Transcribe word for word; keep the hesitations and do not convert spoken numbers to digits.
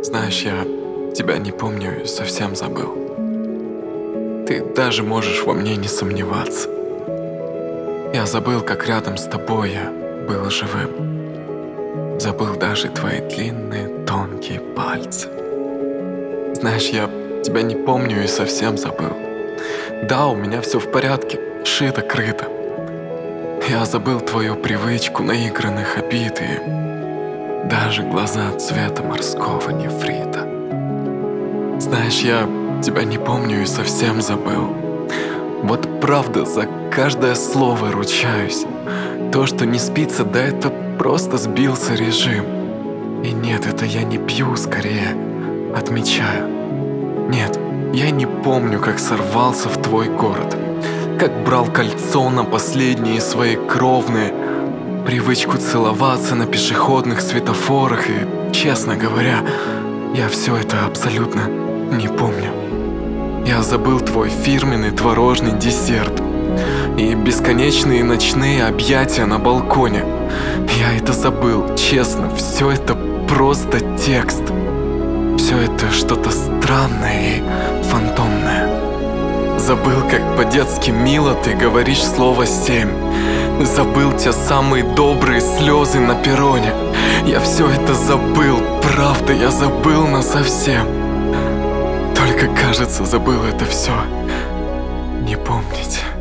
Знаешь, я тебя не помню и совсем забыл. Ты даже можешь во мне не сомневаться. Я забыл, как рядом с тобой я был живым. Забыл даже твои длинные тонкие пальцы. Знаешь, я тебя не помню и совсем забыл. Да, у меня все в порядке, шито-крыто. Я забыл твою привычку наигранных обид и даже глаза цвета морского нефрита. Знаешь, я тебя не помню и совсем забыл. Вот правда, за каждое слово ручаюсь. То, что не спится, да это просто сбился режим. И нет, это я не пью, скорее отмечаю. Нет, я не помню, как сорвался в твой город, как брал кольцо на последние свои кровные, привычку целоваться на пешеходных светофорах. И, честно говоря, я все это абсолютно не помню. Я забыл твой фирменный творожный десерт и бесконечные ночные объятия на балконе. Я это забыл, честно, все это просто текст. Все это что-то странное и фантомное. Забыл, как по-детски мило ты говоришь слово «семь». Забыл те самые добрые слезы на перроне. Я все это забыл, правда, я забыл насовсем. Только, кажется, забыл это все не помнить.